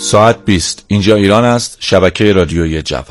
ساعت 20 اینجا ایران است. شبکه رادیویی جوان.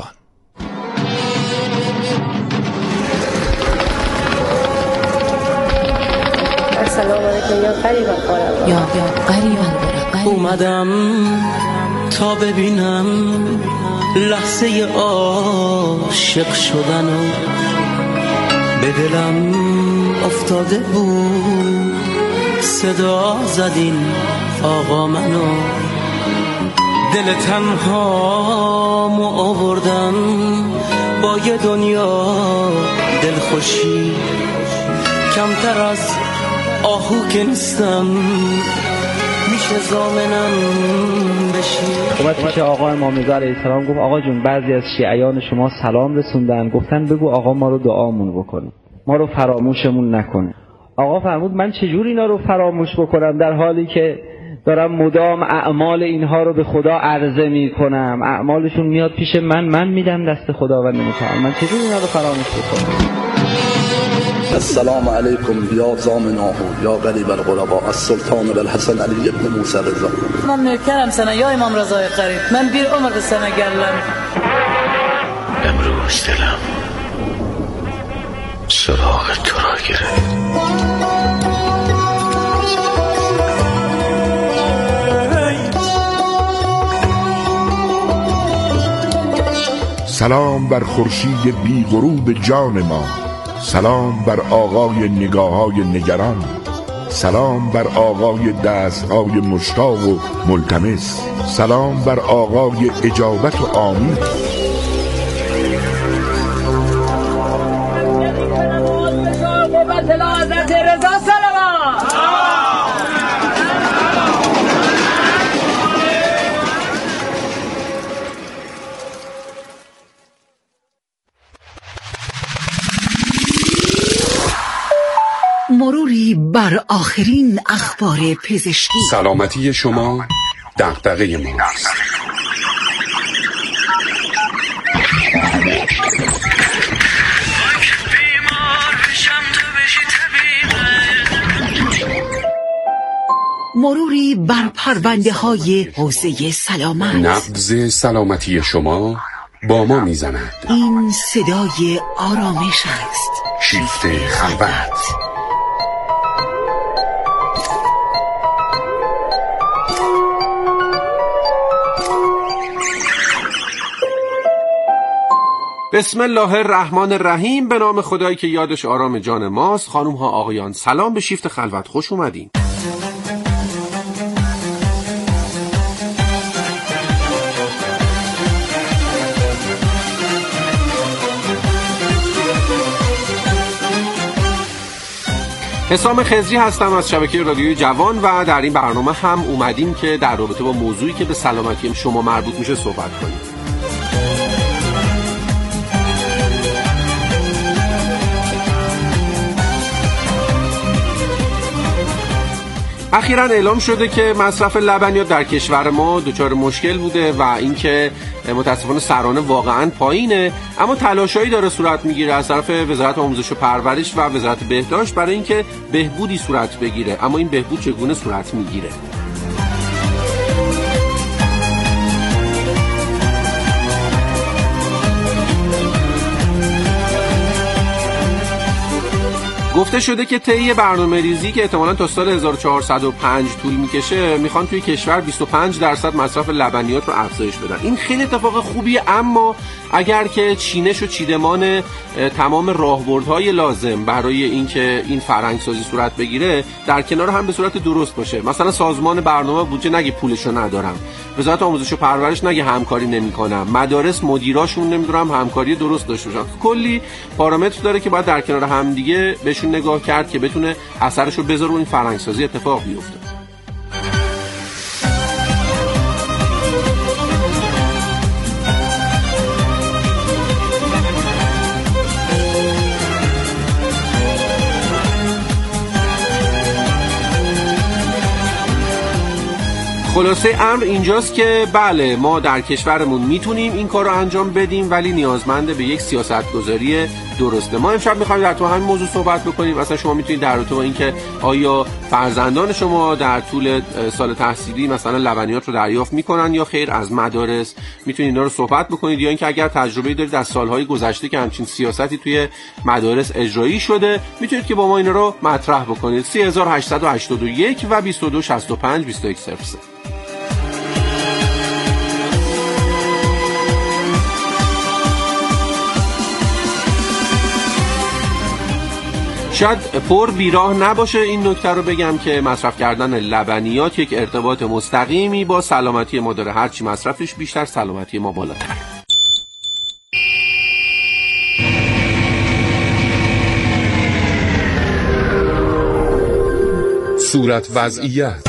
سلام علیکم یا قریبا قربا یا قریبا اومدم تا ببینم لحظه عاشق شدنو، به دلم افتاده بود صدا زدین آقا منو، دل تنهامو آوردم با یه دنیا دلخوشی، کمتر از آهو که نیستم میشه زامنم بشی. اومد پیش آقا امام رضا علیه السلام گفت آقا جون بعضی از شیعیان شما سلام رسوندن، گفتن بگو آقا ما رو دعامون بکنه، ما رو فراموشمون نکنه. آقا فرمود من چجور اینا رو فراموش بکنم در حالی که دارم مدام اعمال اینها رو به خدا عرضه میکنم، اعمالشون میاد پیش من میدم دست خداوند متعال، من چجور اینا رو فراموش بکنم؟ السلام علیکم یا زامناه یا غریب الغرباء السلطان الحسن علی ابن موسی رضا. من نوکرم سنه یا امام رضای قریب، من بیر عمر سنه گرلم. امروز دلم سراغ تو را گرفت. سلام بر خورشید بی غروب جان ما، سلام بر آقای نگاه‌های نگران، سلام بر آقای دست‌های مشتاق و ملتمس، سلام بر آقای اجابت و آمین. مروری بر آخرین اخبار پزشکی. سلامتی شما دغدغه ماست. مروری بر پرونده های حوزه سلامت. نبض سلامتی شما با ما میزند. این صدای آرامش است. شیفت خلوت. بسم الله الرحمن الرحیم. به نام خدایی که یادش آرام جان ماست. خانوم ها آقایان سلام، به شیفت خلوت خوش اومدین. حسام خضری هستم از شبکه رادیویی جوان و در این برنامه هم اومدیم که در رابطه با موضوعی که به سلامتی شما مربوط میشه صحبت کنیم. اخیراً اعلام شده که مصرف لبنیات در کشور ما دچار مشکل بوده و اینکه متاسفانه سرانه واقعاً پایینه، اما تلاشایی داره صورت میگیره از طرف وزارت آموزش و پرورش و وزارت بهداشت برای اینکه بهبودی صورت بگیره. اما این بهبود چگونه صورت میگیره؟ گفته شده که طی برنامه‌ریزی که احتمالاً تا سال 1405 طول میکشه میخوان توی کشور 25% مصرف لبنیات رو افزایش بدن. این خیلی اتفاق خوبیه، اما اگر که چینش و چیدمان تمام راهبردهای لازم برای اینکه این فرهنگسازی صورت بگیره در کنار هم به صورت درست باشه، مثلا سازمان برنامه بودجه نگه پولشو ندارم، وزارت آموزش و پرورش نگه همکاری نمیکنم، مدارس مدیراشون نمیدونم همکاری درست داشته باشن، کلی پارامتر داره که باید در کنار هم دیگه بهشون نگاه کرد که بتونه اثرشو بذاره و این فرهنگسازی اتفاق بیفته. خلاصه امر اینجاست که بله ما در کشورمون میتونیم این کار رو انجام بدیم، ولی نیازمند به یک سیاستگذاری درسته. ما امشب می‌خوایم در تو همین موضوع صحبت بکنیم. مثلا شما میتونید در رابطه با اینکه آیا فرزندان شما در طول سال تحصیلی مثلا لبنیات رو دریافت میکنن یا خیر از مدارس، میتونید اینا رو صحبت بکنید. یا اینکه اگر تجربه دارید از سالهای گذشته که همچین سیاستی توی مدارس اجرایی شده، میتونید که با ما اینا رو مطرح بکنید. 3881 و 2265 2103. شاید پر بیراه نباشه این نکته رو بگم که مصرف کردن لبنیات یک ارتباط مستقیمی با سلامتی ما داره. هرچی مصرفش بیشتر، سلامتی ما بالاتر. صورت وضعیت،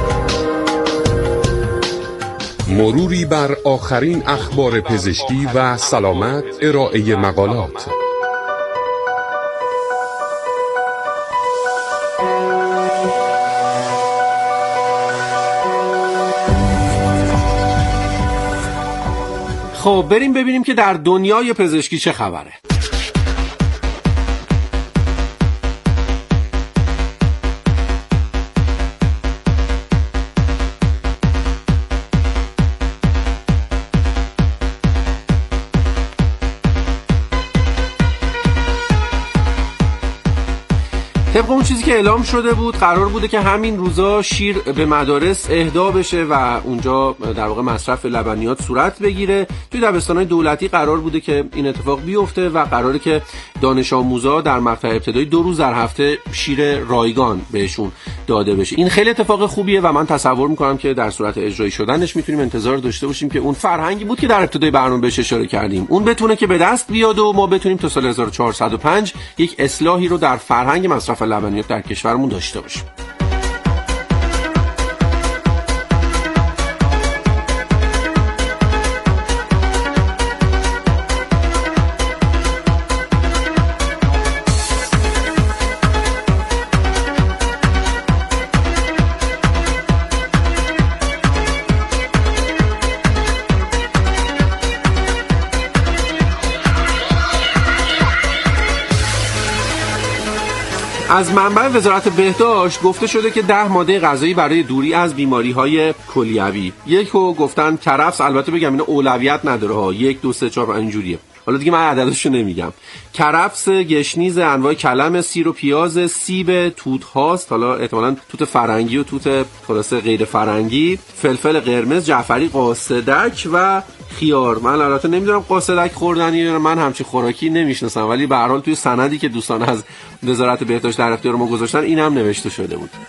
مروری بر آخرین اخبار پزشکی و سلامت، ارائه مقالات. خب بریم ببینیم که در دنیای پزشکی چه خبره. طبق اون چیزی که اعلام شده بود قرار بوده که همین روزا شیر به مدارس اهدا بشه و اونجا در واقع مصرف لبنیات صورت بگیره. توی دبستان‌های دولتی قرار بوده که این اتفاق بیفته و قراره که دانش آموزا در مقطع ابتدایی 2 روز در هفته شیر رایگان بهشون داده بشه. این خیلی اتفاق خوبیه و من تصور می‌کنم که در صورت اجرایی شدنش میتونیم انتظار داشته باشیم که اون فرهنگی بود که در ابتدای برنامه بهش اشاره کردیم اون بتونه که به دست بیاد و ما بتونیم تا سال 1405 یک اصلاحی رو در فرهنگ مصرف لبنیات در کشورمون داشته باشیم. از منبع وزارت بهداشت گفته شده که 10 ماده غذایی برای دوری از بیماری‌های کلیوی. یکو گفتن کرفس، البته بگم اینا اولویت نداره ها، 1 2 3 4 اینجوریه. حالا دیگه من عددشو نمیگم. کرفس، گشنیز انواع کلم، سیر و پیاز، سیب، توت هاست، حالا احتمالاً توت فرنگی و توت خلاصه غیر فرنگی، فلفل قرمز، جعفری، قاصدک و خیار. من البته نمیدونم قاصدک خوردنیه، من همچین خوراکی نمیشناسم، ولی به هر حال توی سندی که دوستان از وزارت بهداشت در اختیار ما گذاشتن این هم نوشته شده بود.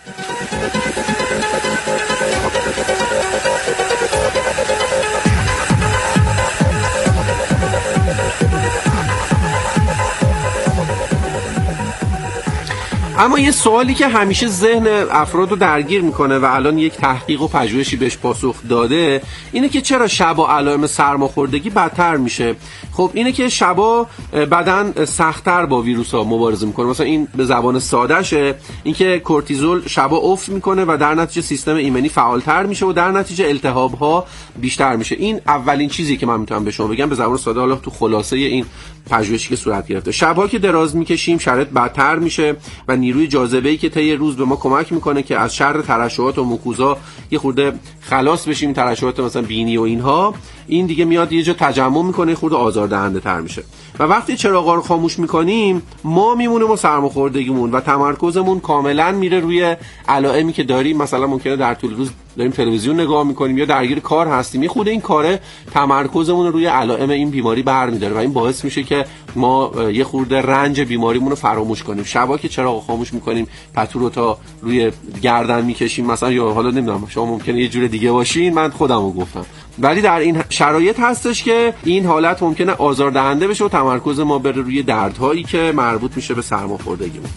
اما یه سوالی که همیشه ذهن افراد رو درگیر میکنه و الان یک تحقیق و پژوهشی بهش پاسخ داده اینه که چرا شبا علائم سرماخوردگی بدتر میشه. خب اینه که شبا بدن سخت‌تر با ویروس ها مبارزه میکنه. مثلا این به زبان ساده شه، اینکه کورتیزول شبا افت میکنه و در نتیجه سیستم ایمنی فعالتر میشه و در نتیجه التهاب ها بیشتر میشه. این اولین چیزی که من میتونم به شما بگم به زبان ساده، حالا تو خلاصه این پژوهشی که صورت گرفته. شبا که دراز میکشیم شرایط بدتر میشه و نیروی جاذبه‌ای که طی روز به ما کمک میکنه که از شر ترشحات و موکوزا یه خورده خلاص بشیم، ترشحات مثلا بینی و اینها، این دیگه میاد یه جا تجمع میکنه، خورده آزاردهنده تر میشه. و وقتی چراغا رو خاموش میکنیم ما میمونیم و سرماخوردگیمون و تمرکزمون کاملا میره روی علائمی که داریم. مثلا ممکنه در طول روز داریم تلویزیون نگاه میکنیم یا درگیر کار هستیم، یه خورده این کاره تمرکزمون رو روی علائم این بیماری برمی‌داره و این باعث میشه که ما یه خورده رنج بیماریمون رو فراموش کنیم. شبا که چراغ خاموش میکنیم پتو رو تا روی گردن میکشیم مثلا، یا حالا نمیدونم شما ممکنه یه جور دیگه باشین، من خودمو گفتم، ولی در این شرایط هستش که این حالت ممکنه آزاردهنده بشه و تمرکز ما بره روی دردهایی که مربوط میشه به سرماخوردگیمون.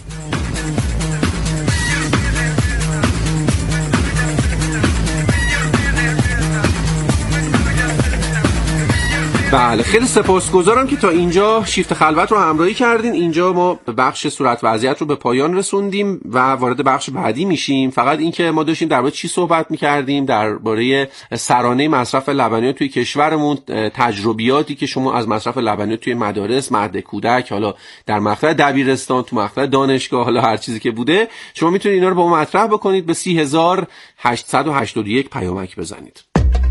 بله خیلی سپاسگزارم که تا اینجا شیفت خلوت رو همراهی کردین. اینجا ما بخش صورت وضعیت رو به پایان رسوندیم و وارد بخش بعدی میشیم. فقط اینکه ما داشتیم درباره چی صحبت میکردیم؟ درباره سرانه مصرف لبنیات توی کشورمون، تجربیاتی که شما از مصرف لبنیات توی مدارس، مهد کودک، حالا در مقطع دبیرستان، تو مقطع دانشگاه، حالا هر چیزی که بوده، شما میتونید اینا رو با ما مطرح بکنید. به 30881 پیامک بزنید.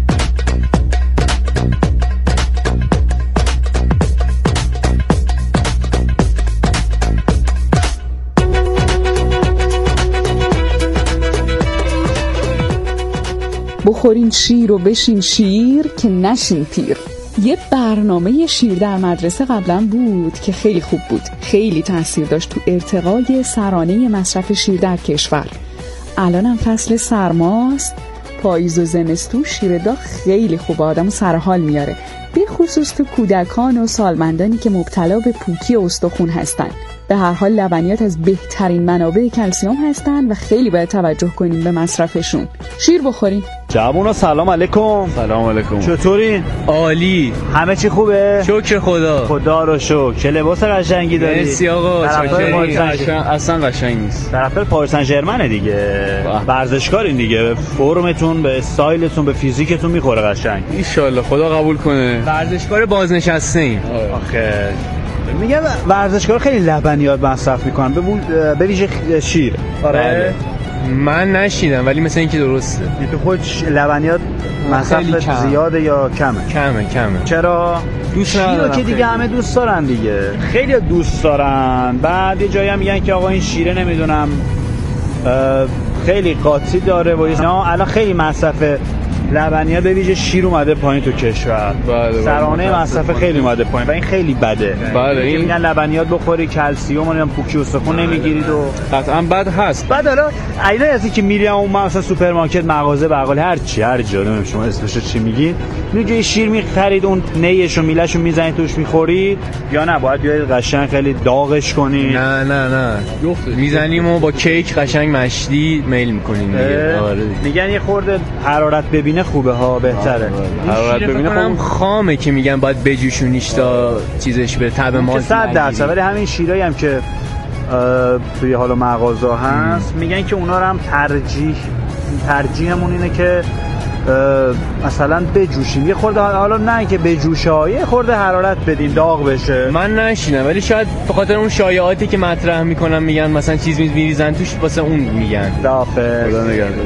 بخورین شیر و بشین شیر که نشین پیر. یه برنامه شیر در مدرسه قبلا بود که خیلی خوب بود، خیلی تاثیر داشت تو ارتقای سرانه مصرف شیر در کشور. الانم فصل سرماست، پاییز و زمستون شیر داغ خیلی خوب آدمو سر حال میاره، به خصوص تو کودکان و سالمندانی که مبتلا به پوکی استخوان هستن. به هر حال لبنیات از بهترین منابع کلسیم هستن و خیلی باید توجه کنیم به مصرفشون. شیر بخورین. جوونا سلام علیکم. سلام علیکم. چطورین؟ عالی. همه چی خوبه؟ شکر خدا. خدا رو شکر. چه لباس قشنگی داری. مرسی آقا. اصلا قشنگ نیست. طرفدار پاریس سن ژرمن دیگه. ورزشکارین دیگه. فرمتون به استایلتون به فیزیکتون میخوره قشنگ. ان شاءالله خدا قبول کنه. ورزشکار بازنشسته ایم. آخه میگم ورزشکار خیلی لبنیات مصرف میکنن به ویژه شیر. آره من نشیدم ولی مثل اینکه درسته. تو خود لبنیات مصرف زیاده یا کمه؟ کمه. چرا؟ دوست ندارم. شیر که دیگه همه دوست دارن دیگه. خیلی دوست دارن. بعد یه جایی هم میگن که آقا این شیره نمیدونم خیلی قاطی داره و اینا. الان خیلی مصرف لبنیات به ویژه شیر اومده پایین تو کشور. سرانه مصرف خیلی اومده پایین و این خیلی بده. بله این میگن لبنیات بخوری کلسیم و پوکی استخوان نمیگیرید و قطعا بد هست. بعد حالا اینا از که میریم اون مثلا سوپرمارکت، مغازه، بقالی، هر جا شما اسمشو چی میگین، میگی شیر میخرید، اون نیشو میلهشو میزنید توش میخورید یا نه باید بیاید قشنگ خیلی داغش کنید؟ نه میزنیم و با کیک قشنگ مشتی میل میکنیم دیگه. میگن یه خورده حرارت ببینه خوبه ها، بهتره. حرارت ببینه خوب خامه که میگن باید بجوشونیش تا چیزش به تب ما 100%. ولی همین شیرایی هم که توی حالا مغازه هست میگن که اونا رو هم ترجیحمون اینه که مثلا بجوشیم یه خورده، حالا نه که بجوشه، یه خورده حرارت بدیم داغ بشه. من نشینم ولی شاید به خاطر اون شایعاتی که مطرح میکنن میگن مثلا چیز میریزن توش واسه اون میگن. خدا نگهدار.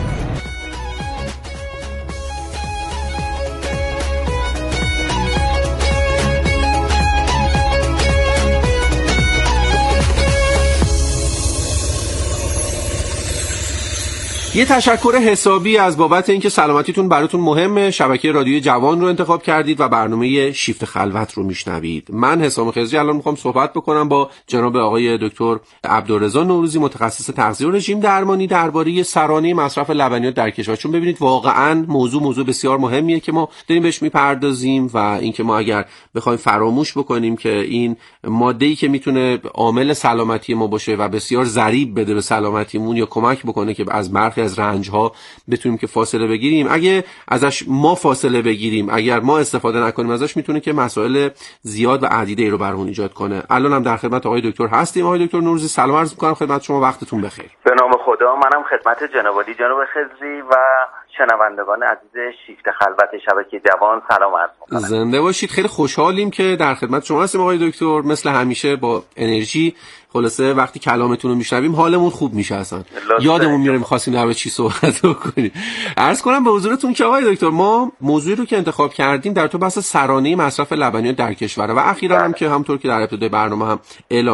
یه تشکر حسابی از بابت اینکه سلامتیتون براتون مهمه. شبکه رادیوی جوان رو انتخاب کردید و برنامه شیفت خلوت رو میشنوید. من حسام خضری الان میخوام صحبت بکنم با جناب آقای دکتر عبدالرضا نوروزی، متخصص تغذیه و رژیم درمانی، درباره سرانه مصرف لبنیات در کشور. چون ببینید واقعا موضوع بسیار مهمیه که ما داریم بهش میپردازیم و اینکه ما اگر بخوایم فراموش بکنیم که این ماده‌ای که میتونه عامل سلامتی ما باشه و بسیار ضریب بده به سلامتیمون یا کمک بکنه که از برخی از رنج‌ها بتونیم که فاصله بگیریم، اگه ازش ما فاصله بگیریم، اگر ما استفاده نکنیم ازش، میتونه که مسائل زیاد و عدیده‌ای رو برامون ایجاد کنه. الان هم در خدمت آقای دکتر هستیم. آقای دکتر نوروزی سلام عرض می‌کنم خدمت شما، وقتتون بخیر. به نام خدا، منم خدمت جناب عالی جناب خضری و شنوندگان عزیز شیفت خلوت شبکه جوان سلام عرض می‌کنم. زنده باشید. خیلی خوشحالیم که در خدمت شما هستیم آقای دکتر. مثل همیشه با انرژی. خلاصه وقتی کلامتون رو میشنویم حالمون خوب میشه، اصلا یادمون میره می‌خواستیم در چی صحبت بکنیم. عرض کنم به حضورتون که آقای دکتر ما موضوعی رو که انتخاب کردیم در تو بحث سرانه مصرف لبنیات در کشور و اخیراً هم که همونطور که در ابتدای برنامه هم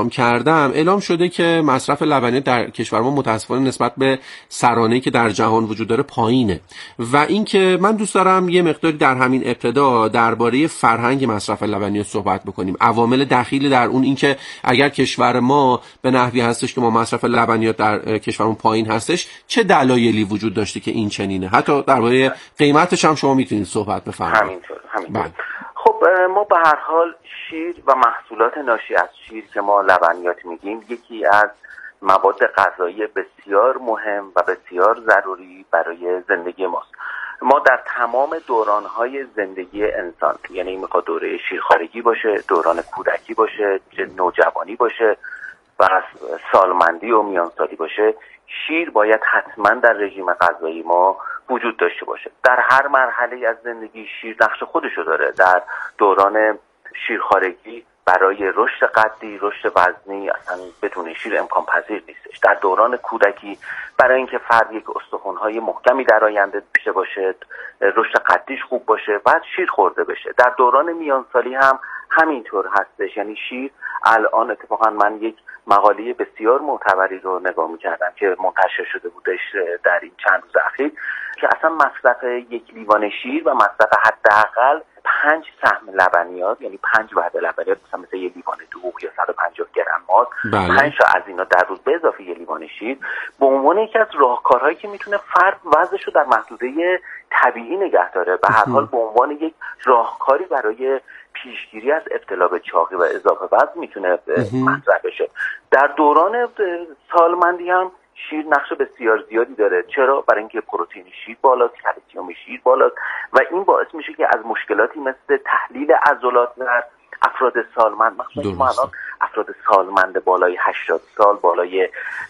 اعلام شده که مصرف لبنیات در کشور ما متأسفانه نسبت به سرانه‌ای که در جهان وجود داره پایینه و اینکه من دوست دارم یه مقداری در همین ابتدا درباره فرهنگ مصرف لبنیات صحبت بکنیم. عوامل دخیل در اون اینکه اگر کشور ما به نحوی هستش که ما مصرف لبنیات در کشورمون پایین هستش، چه دلایلی وجود داشته که این چنینه؟ حتی درباره قیمتش هم شما میتونید صحبت بفرمایید. همینطور. خب ما به هر حال شیر و محصولات ناشی از شیر که ما لبنیات میگیم یکی از مواد غذایی بسیار مهم و بسیار ضروری برای زندگی ماست. ما در تمام دوران‌های زندگی انسان، یعنی میخواد دوره شیرخوارگی باشه، دوران کودکی باشه، نوجوانی باشه و سالمندی و میانسالی باشه، شیر باید حتما در رژیم غذایی ما وجود داشته باشه. در هر مرحله از زندگی شیر نقش خودشو داره. در دوران شیرخوارگی برای رشد قدی، رشد وزنی اصلا بدون شیر امکان پذیر نیستش. در دوران کودکی برای اینکه فرد یک استخوان‌های محکمی در آینده داشته باشه، رشد قدیش خوب باشه، بعد شیر خورده بشه. در دوران میانسالی هم همینطور هستش. یعنی شیر الان اتفاقا من یک مقاله بسیار معتبری رو نگاه می‌کردم که منتشر شده بودش در این چند روز اخیر که اصلا مصرف یک لیوان شیر و مصرف حداقل 5 سهم لبنیات، یعنی 5 وعده لبنیات، مثل یه لیوان دوغ یا 150 گرم ماست، 5 تا از اینا در روز به اضافه یه لیوان شیر، به عنوان یکی از راهکارهایی که میتونه فرد وزنش رو در محدوده طبیعی نگه داره، به هر حال به عنوان یک راهکاری برای پیشگیری از ابتلا به چاقی و اضافه وزن میتونه مطرح بشه. در دوران سالمندی هم شیر نقش بسیار زیادی داره. چرا؟ برای اینکه پروتئین شیر بالاست، کلسیم شیر بالاست و این باعث میشه که از مشکلاتی مثل تحلیل عضلات در افراد سالمند، مثلا ما الان افراد سالمند بالای 80 سال، بالای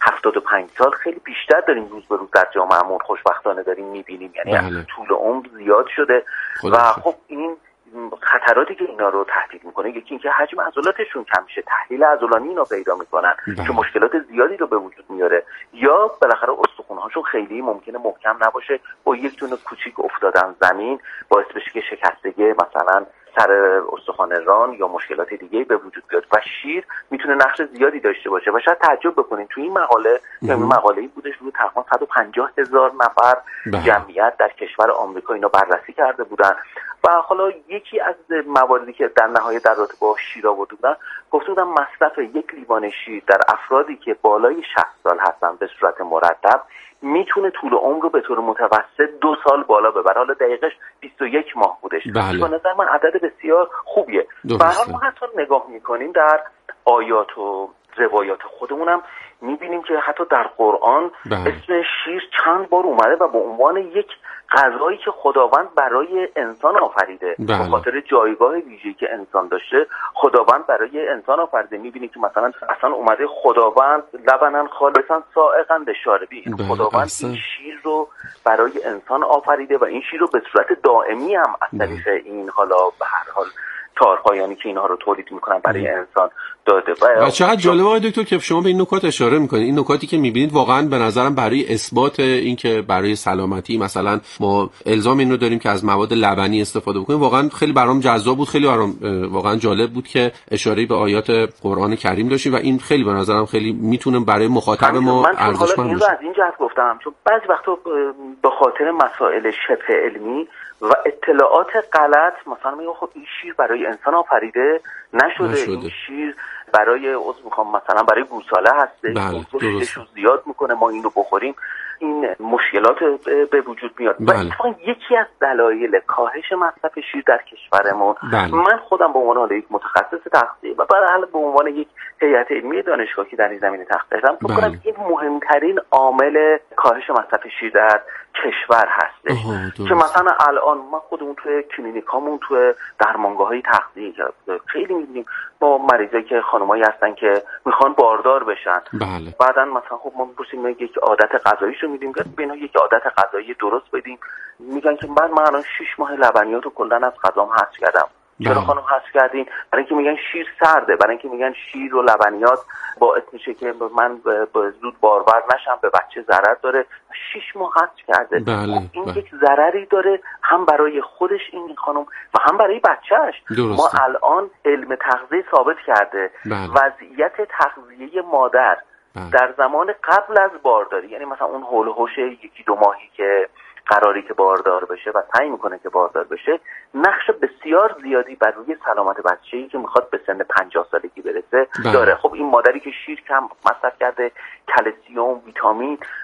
75 سال خیلی بیشتر داریم روز به روز در جامعهمون خوشبختانه داریم میبینیم. یعنی طول عمر زیاد شده و خب این خطراتی که اینا رو تهدید میکنه، یکی اینکه حجم عضلاتشون کم میشه، تحلیل عضلانی اینا پیدا میکنن که مشکلات زیادی رو به وجود میاره، یا بالاخره استخوان‌هاشون خیلی ممکنه محکم نباشه، با یک دونه کوچیک افتادن زمین باعث بشه که شکستگی مثلا سر استخوان ران یا مشکلات دیگه به وجود بیاد و شیر میتونه نقش زیادی داشته باشه. و شاید تعجب بکنین تو این مقاله، یعنی مقاله‌ای بودش روی تقریبا 150,000 نفر جمعیت در کشور آمریکا اینا بررسی کرده بودن و حالا یکی از مواردی که در نهایت در رابطه با شیر آورده بودن، گفته بودن مصرف یک لیوان شیر در افرادی که بالای 60 سال هستن به صورت مرتب میتونه طول عمر رو به طور متوسط 2 سال بالا ببره. حالا دقیقش 21 ماه بودش. به نظر من عدد بسیار خوبیه. به هر حال ما حتی نگاه میکنیم در آیات و روایات خودمونم میبینیم که حتی در قرآن اسم شیر چند بار اومده و به عنوان یک غذایی که خداوند برای انسان آفریده، به خاطر جایگاه ویژه‌ای که انسان داشته خداوند برای انسان آفریده. میبینیم که مثلا اصلا اومده خداوند لبنن خالصا سائغا للشاربین، خداوند این شیر رو برای انسان آفریده و این شیر رو به صورت دائمی هم از طریق این حالا به هر حال تارپایانی که اینها رو تولید میکنن برای انسان داده. و چقدر جالبه آقای دکتر که شما به این نکات اشاره میکنید. این نکاتی که میبینید واقعا به نظرم برای اثبات این که برای سلامتی مثلا ما الزام این رو داریم که از مواد لبنی استفاده بکنیم، واقعا خیلی برام جذاب بود، خیلی برام واقعا جالب بود که اشاره به آیات قرآن کریم داشتیم و این خیلی به نظرم خیلی میتونه برای مخاطب ما ارزشمند باشه. من از این جهت گفتم چون بعضی وقتا به خاطر مسائل شبه علمی و اطلاعات غلط مثلا میگم خب این شیر برای انسان آفریده نشده. این شیر برای مثلا برای گوساله هستش، رشدش رو زیاد میکنه، ما این رو بخوریم این مشکلات به وجود میاد. و اتفاقا یکی از دلایل کاهش مصرف شیر در کشورمون، من خودم به عنوان یک متخصص تغذیه و برای به عنوان یک هیئت علمی دانشگاهی در این زمینه تحقیق کردم، فکر کنم این مهمترین عامل کاهش مصرف شیر در کشور هستش که مثلا الان ما خودمون توی کلینیکامون توی درمانگاه‌های تغذیه خیلی می‌بینیم با مریضایی که خانمایی هستن که میخوان باردار بشن، بعدن مثلا خب ما می‌پرسیم یک عادت غذاییشو میدیم که بنا یک عادت غذایی درست بدیم، میگن که من الان 6 ماه لبنیات رو کلا از غذام حذف کردم. چرا خانم حذف کردین؟ برای اینکه میگن شیر سرده، برای اینکه میگن شیر و لبنیات باعث میشه که من زود بارور نشم، به بچه ضرر داره. 6 ماه حذف کرده. این یک ضرری داره هم برای خودش این خانم و هم برای بچهش. ما الان علم تغذیه ثابت کرده وضعیت تغذیه مادر در زمان قبل از بارداری، یعنی مثلا اون هول هوش 1-2 ماهی که قراری که باردار بشه و سعی میکنه که باردار بشه، نقش بسیار زیادی بر روی سلامت بچه‌ای که میخواد به سن 50 سالگی برسه داره. خب این مادری که شیر کم مصرف کرده، کلسیم، ویتامین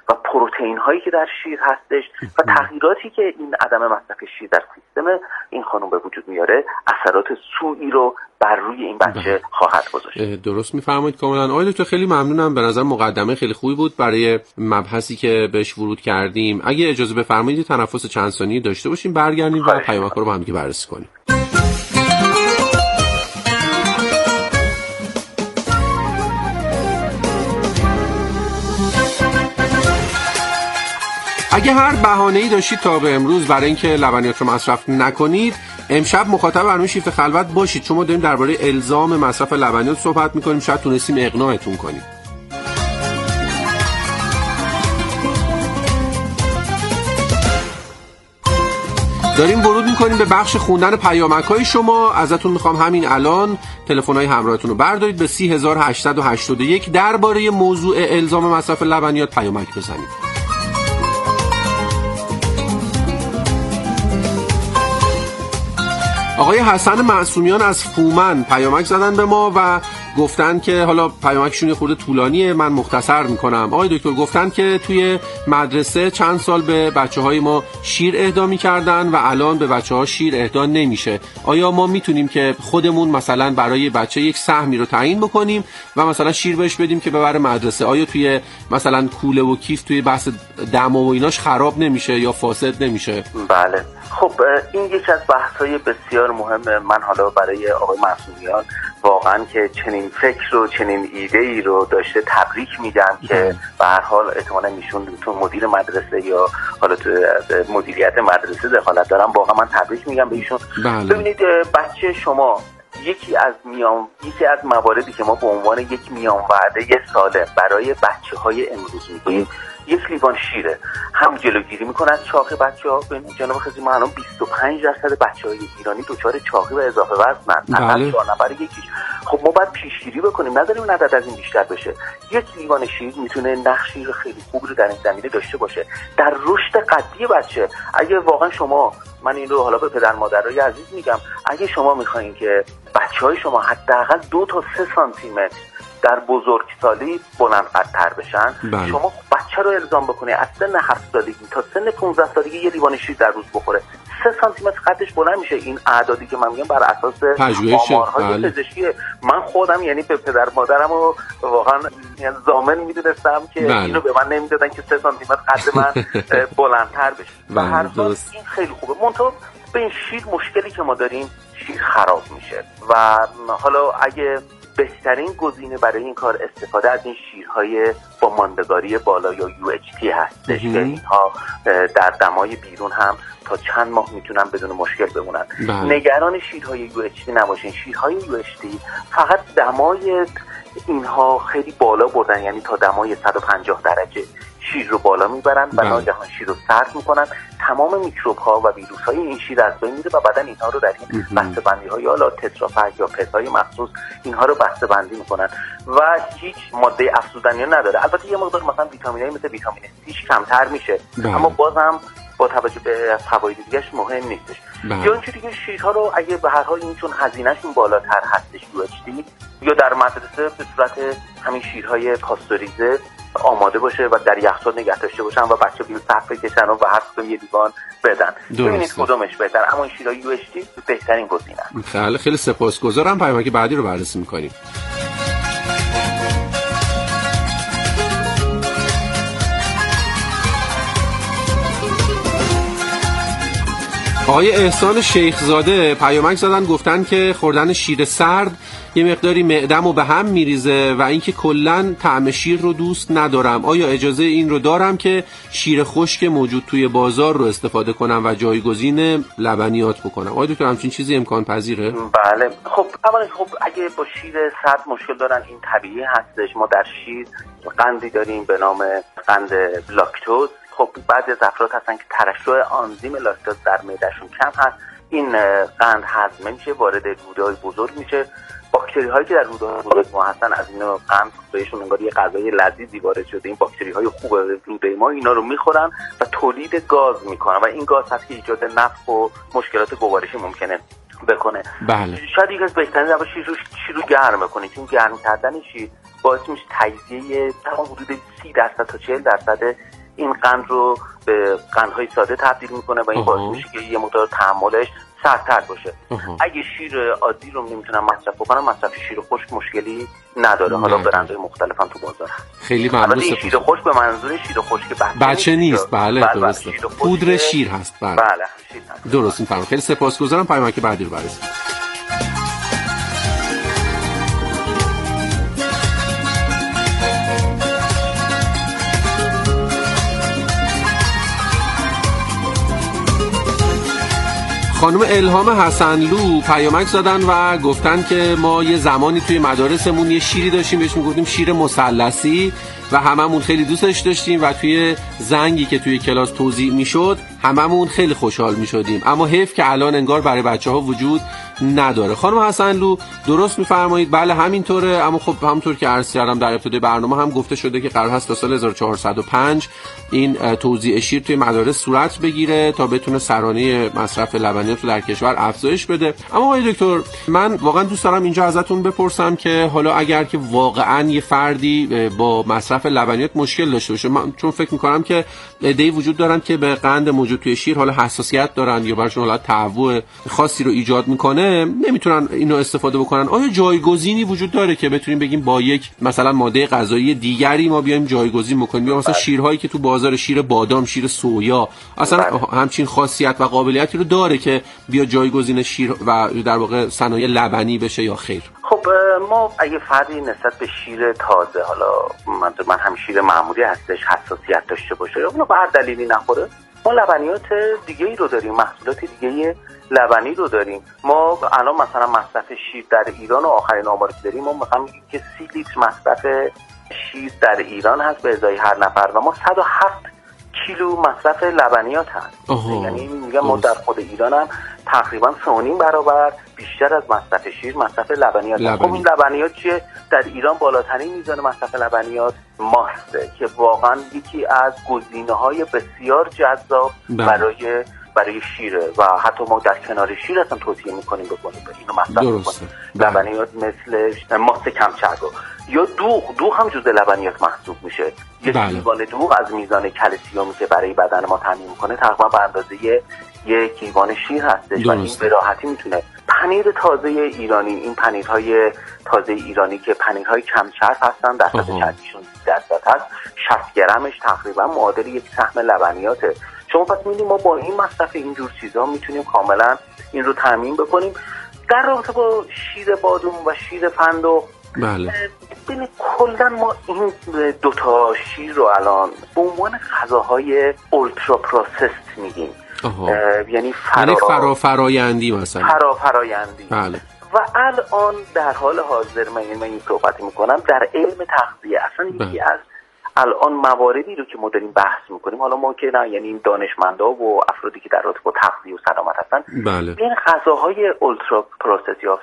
و پروتئین هایی که در شیر هستش و تغییراتی که این عدم مصرف شیر در سیستم این خانم به وجود میاره اثرات سوئی رو بر روی این بچه خواهد گذاشت. درست میفرمایید کاملا. آقای دکتر خیلی ممنونم، به نظر مقدمه خیلی خوبی بود برای مبحثی که بهش ورود کردیم. اگه اجازه بفرمایید تنفس چند ثانیه داشته باشیم، برگردیم و پیامک رو با هم دیگه بررسی کنیم. اگه هر بهانه‌ای داشتید تا به امروز برای اینکه لبنیات رو مصرف نکنید، امشب مخاطب برنامه شیفت خلوت باشید، چون ما داریم درباره الزام مصرف لبنیات صحبت می‌کنیم. شاید تونستیم اقناعتون کنیم. داریم ورود میکنیم به بخش خوندن پیامک‌های شما. ازتون میخوام همین الان تلفن‌های همراهتون رو بردارید به 3881 درباره موضوع الزام مصرف لبنیات پیامک بزنید. آقای حسن معصومیان از فومن پیامک زدن به ما و گفتن که حالا پیامکشون یه خورده طولانیه، من مختصر میکنم. آقای دکتر گفتن که توی مدرسه چند سال به بچه‌های ما شیر اهدا می‌کردن و الان به بچه‌ها شیر اهدا نمیشه. آیا ما میتونیم که خودمون مثلا برای بچه یک سهمی رو تعیین بکنیم و مثلا شیر بهش بدیم که ببره مدرسه؟ آیا توی مثلا کوله و کیف توی بحث دما و ایناش خراب نمیشه یا فاسد نمیشه؟ بله، خب این یکی از بحث‌های بسیار مهمه. من حالا برای آقای معصومیان واقعا که چنین فکر و چنین ایده‌ای رو داشته تبریک میگم که به هر حال احتمالاً ایشون تو مدیر مدرسه یا حالا تو مدیریت مدرسه دخالت دارم، واقعا من تبریک میگم به ایشون. ببینید بچه شما یکی از مواردی که ما به عنوان یک میان وعده سالم برای بچه‌های امروز میگیم یک لیوان شیره. هم جلوگیری میکنه از چاقی بچه‌ها. ببینید جناب خزی، ما الان 25% بچه‌های ایرانی دچار چاقی و اضافه وزنن. فقط 4 نفر یکیش. خب ما باید پیشگیری بکنیم، نداریم این عدد از این بیشتر بشه. یک لیوان شیر میتونه نقشی خیلی خوب رو در این زمینه داشته باشه در رشد قدی بچه. اگه واقعا شما، من این رو حالا به پدر مادرای عزیز میگم، اگه شما میخواین که بچه‌های شما حداقل 2 تا 3 سانتی متر در بزرگسالی بلند قدتر بشن، شما بچه رو الزام بکنه از سن 7 سالگی تا سن 15 سالگی یه لیوان شیر در روز بخوره، 3 سانتی متر قدش بلند میشه. این اعدادی که من میگم بر اساس آمارهای پزشکیه. من خودم یعنی به پدر مادرم رو واقعا ضامن میدونستم که اینو به من نمیدادن که 3 سانتی متر قد من بلندتر بشه. و هر حال این خیلی خوبه. منتها به این شیر مشکلی که ما داریم، شیر خراب میشه و حالا اگه بهترین گزینه برای این کار استفاده از این شیرهای با ماندگاری بالا یا UHT هستش که اینها در دمای بیرون هم تا چند ماه میتونن بدون مشکل بمونن. نگران شیرهای UHT نباشین. شیرهای UHT فقط دمای اینها خیلی بالا بردن، یعنی تا دمای 150 درجه شیر رو بالا میبرن و ناگهان شیر رو سرد میکنن. تمام میکروب ها و ویروس های این شیر از بین میره و بدن اینها رو در این بسته بندی ها یا تترافک یا پت های مخصوص اینها رو بسته بندی میکنن و هیچ ماده افزودنی نداره. البته یه مقدار مثلا ویتامینایی مثل ویتامین C کمتر میشه، اما بازم با توجه به فواید دیگه‌اش مهم نیستش. یا اینجوری که شیرها رو اگه به هر حال این چون هزینه‌شون بالاتر هستش UHT، یا در مدرسه به صورت همین شیرهای پاستوریزه آماده باشه و در یخچال نگه داشته باشن و بچه بیرون صف بکشن و هر کدوم یه لیوان بدن. ببینید کدومش بهتر، اما این شیرهای UHT بهترین گزینه است. خیلی سپاسگزارم. پیامک بعدی رو بررسی می‌کنیم. آقای احسان شیخزاده پیامک زدن، گفتن که خوردن شیر سرد یه مقداری معده‌مو به هم میریزه و اینکه کلاً طعم شیر رو دوست ندارم. آیا اجازه این رو دارم که شیر خشک موجود توی بازار رو استفاده کنم و جایگزین لبنیات بکنم؟ آیا دکتر همچین چیزی امکان پذیره؟ بله. خب اولا اگه با شیر سرد مشکل دارن این طبیعی هستش. ما در شیر قندی داریم به نام قند لاکتوز. خب بعضی از افراد هستن که ترشح آنزیم لاکتوز در معدهشون کم هست. این قند هضم میشه، وارد روده‌های بزرگ میشه. باکتری هایی که در روده‌های بزرگ ما هستن از این قند بهشون انگار یه غذای لذیذی وارد شده. این باکتری های خوب روده ما اینا رو میخورن و تولید گاز میکنن و این گاز هست که ایجاد نفخ و مشکلات گوارشی ممکنه بکنه. بله. شاید یکی از بهترین روش شیر رو گرم کنه، چون گرم کردن شیر باعث میشه تجزیه تمام حدود 30% تا 40% این قند رو به قندهای ساده تبدیل میکنه و این باعث میشه که یه مقدار تحملش سخت‌تر باشه. اگه شیر عادی رو نمیتونن مصرف بکنن، مصرف شیر خشک مشکلی نداره. حالا برندهای مختلف هم تو بازار هست. خیلی ممنون. شیر خشک به منظور شیر خشک بچه نیست. بله درسته. پودر شیر هست. بله شیر هست. درست میفهمم. خیلی سپاسگزارم. پیامک بعدی رو بررسی. خانم الهام حسنلو پیامک زدن و گفتن که ما یه زمانی توی مدارسمون یه شیری داشتیم بهش میگفتیم شیر مثلثی و هممون خیلی دوستش داشتیم و توی زنگی که توی کلاس توزیع میشد هممون خیلی خوشحال میشدیم، اما حیف که الان انگار برای بچه‌ها وجود نداره. خانم حسنلو درست میفرمایید، بله همینطوره، اما خب همونطور که عرض کردم در ابتدای برنامه هم گفته شده که قرار هست تا سال 1405 این توزیع شیر توی مدارس صورت بگیره تا بتونه سرانه مصرف لبنیات رو در کشور افزایش بده. اما آقای دکتر، من واقعا دوست دارم اینجا ازتون بپرسم که حالا اگر که واقعا یه فردی با مصرف لبنیات مشکل داشته باشه، من چون فکر می‌کنم که ایده وجود دارن که به قند موجود توی شیر حالا حساسیت دارن یا براشون حالت تهوع خاصی رو ایجاد میکنه، نمیتونن اینو استفاده بکنن، آیا جایگزینی وجود داره که بتونیم بگیم با یک مثلا ماده غذایی دیگری ما بیایم جایگزین بکنیم، یا مثلا شیرهایی که تو بازار شیر بادام، شیر سویا اصلا همچین خاصیت و قابلیتی رو داره که بیا جایگزین شیر و در واقع صنایع لبنی بشه یا خیر؟ خب ما اگه فردی نسبت به شیر تازه، حالا من هم شیر معمولی هستش، حساسیت داشته باشه یا اونو به هر دلیلی نخوره، ما لبنیات دیگه‌ای رو داریم، محصولات دیگه لبنی رو داریم. ما الان مثلا مصرف شیر در ایران و آخرین آماری که داریم ما مثلا میگیم که 30 لیتر مصرف شیر در ایران هست به ازای هر نفر و ما 107 کیلو مصرف لبنیات هست. یعنی میگم ما در خود ایران هم تقریبا 3.5 برابر بیشتر از مصرف شیر مصرف لبنیات. خب این لبنیات چیه؟ در ایران بالاترین میزان مصرف لبنیات ماست که واقعا یکی از گزینه‌های بسیار جذاب برای شیره و حتی ما در کنار شیر اصلا توصیه میکنیم اینو مصرف کنیم. لبنیات مثل ماست کمچربا یا دوغ هم جزء لبنیات محسوب میشه. یک لیوان دوغ از میزان کلسیومی که برای بدن ما تامین میکنه تقریبا به اندازه یک لیوان شیر هستش و این به راحتی میتونه. پنیر تازه ایرانی، این پنیرهای تازه ایرانی که پنیرهای کم چرب هستن، درصد چربیشون 10% هست، 60 گرمش تقریبا معادل یک سهم لبنیاته. شما پس می‌بینید ما با این مصرف اینجور چیزا میتونیم کاملا این رو تامین بکنیم. در رابطه با شیر بادام و شیر فندق، بله ببین کلا ما این دوتا شیر رو الان به عنوان غذاهای اولترا پروسست میگیم. یعنی فرایندی مثلا فرایندی. بله. و الان در حال حاضر من این صحبت میکنم در علم تغذیه اصلا یکی از الان مواردی رو که ما داریم بحث میکنیم، حالا ما که نه، یعنی این دانشمندا و افرادی که در رابطه با تغذیه و سلامت هستن، بله. این غذاهای اولترا پروسس یا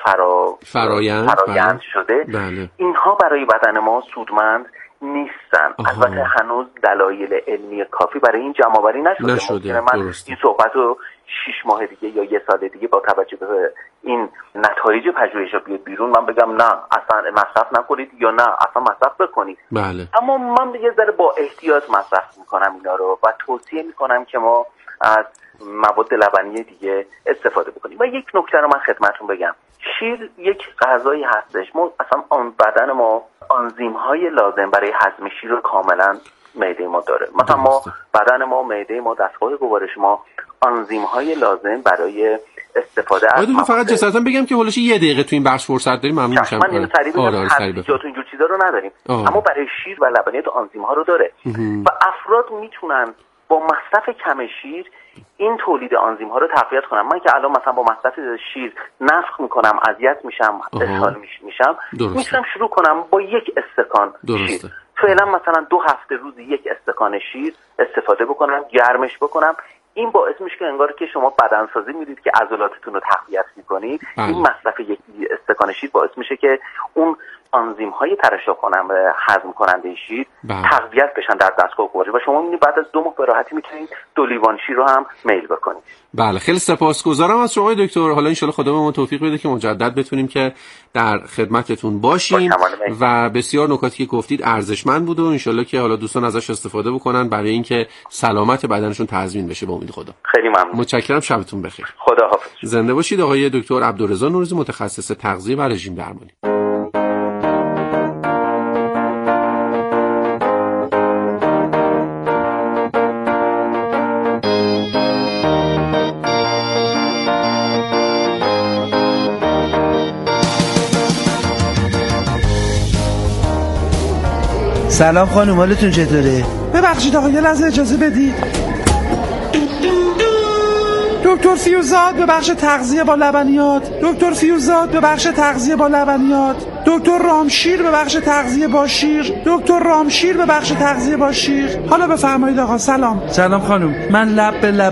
فرایند شده، بله. اینها برای بدن ما سودمند نیستن. البته هنوز دلایل علمی کافی برای این جمع‌آوری نشده. من این صحبت رو 6 ماه دیگه یا 1 سال دیگه با توجه به این نتایج پژوهش‌ها بیاد بیرون من بگم نه اصلا مصرف نکنید یا نه اصلا مصرف بکنید. بله. اما من یه ذره با احتیاط مصرف میکنم اینا رو و توصیه میکنم که ما از مواد لبنی دیگه استفاده بکنیم. و یک نکته رو من خدمتتون بگم، شیر یک غذایی هستش، ما اصلا بدن ما آنزیم‌های لازم برای هضم شیر رو کاملا معده ما داره. مثلا ما بدن ما، معده ما، دستگاه گوارش ما آنزیم‌های لازم برای استفاده از فقط جسارتا بگم که هولش 1 دقیقه تو این بخش فرصت داریم، ممنون میشم. من اینو سریع بگم تو اینجور چیزا رو نداریم. اما برای شیر و لبنیات آنزیم‌ها رو داره و افراد میتونن با مصرف کم شیر این تولید آنزیم ها رو تقویت کنم. من که الان مثلا با مصرف شیر نفخ میکنم، اذیت میشم، اسهال میشم، میتونم شروع کنم با 1 استکان شیر. فعلا مثلا 2 هفته روزی 1 استکان شیر استفاده بکنم، گرمش بکنم. این باعث میشه که انگار که شما بدنسازی میدید که عضلاتتون رو تقویت میکنید. این مصرف 1 استکان شیر باعث میشه که اون آنزیم های ترشح کننده هضم کننده شیر تقویت بشن در دستگاه گوارش و شما می‌بینید بعد از 2 ماه به راحتی میتونید 2 لیوان شیر رو هم میل بکنید. بله خیلی سپاسگزارم از شما دکتر. حالا ان شاءالله خدا به ما توفیق بده که مجدد بتونیم که در خدمتتون باشیم و بسیار نکاتی که گفتید ارزشمند بود و ان شاءالله که حالا دوستان ازش استفاده بکنن برای اینکه سلامت بدنشون تضمین بشه. به امید خدا. خیلی ممنون. متشکرم. شبتون بخیر. خداحافظ. زنده باشید. آقای دکتر عبدالرضا نوروزی، متخصص تغذیه و رژیم درمانی. سلام خانم، حالتون چطوره؟ ببخشید آقا یه لحظه اجازه بدید. دکتر فیوزاد به بخش تغذیه با لبنیات. دکتر فیوزاد به بخش تغذیه با لبنیات. دکتر رامشیر به بخش تغذیه با شیر. دکتر رامشیر به بخش تغذیه با شیر. حالا بفرمایید آقا. سلام. سلام خانم، من لب به لب